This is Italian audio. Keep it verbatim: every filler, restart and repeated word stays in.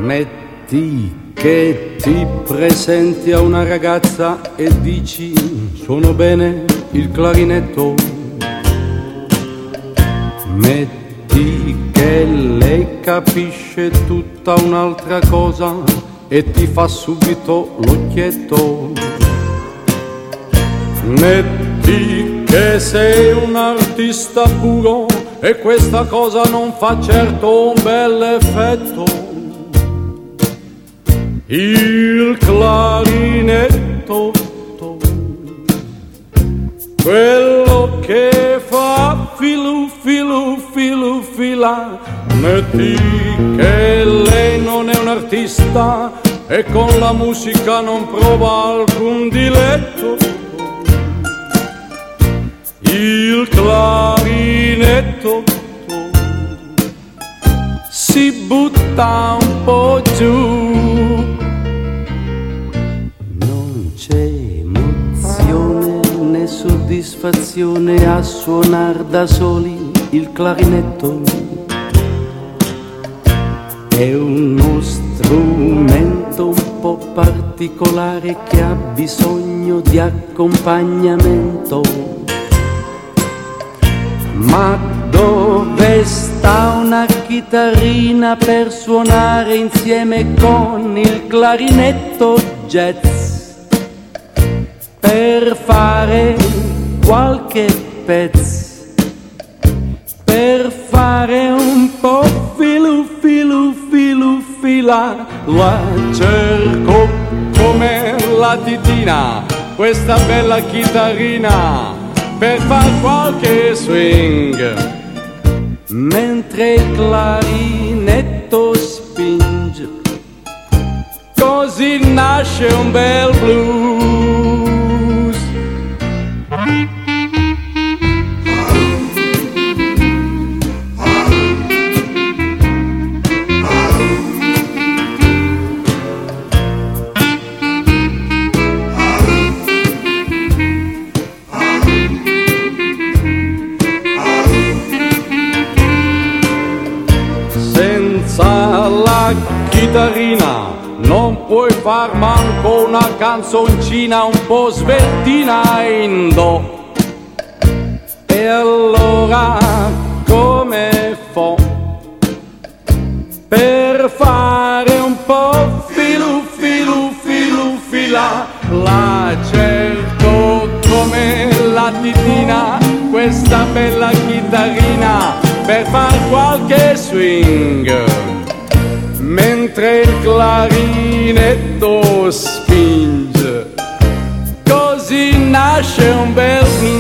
Metti che ti presenti a una ragazza e dici suono bene il clarinetto. Metti che lei capisce tutta un'altra cosa e ti fa subito l'occhietto. Metti che sei un artista puro e questa cosa non fa certo un bel effetto. Il clarinetto, quello che fa filu filu filu fila. Metti che lei non è un artista e con la musica non prova alcun diletto. Il clarinetto si butta un po' giù. Non c'è emozione né soddisfazione a suonar da soli il clarinetto. È uno strumento un po' particolare che ha bisogno di accompagnamento. Ma dove sta una chitarrina per suonare insieme con il clarinetto jazz? Per fare qualche pezzo, per fare un po' filu filu filu fila. La cerco come la titina, questa bella chitarrina, per far qualche swing, mentre il clarinetto spinge, così nasce un bel blues. Senza la chitarrina non puoi far manco una canzoncina un po' sveltina in do. E allora come fa per fare un po' filu filu filu fila? La cerco come la titina, questa bella chitarrina, per far qualche swing, mentre il clarinetto spinge, così nasce un bel blues.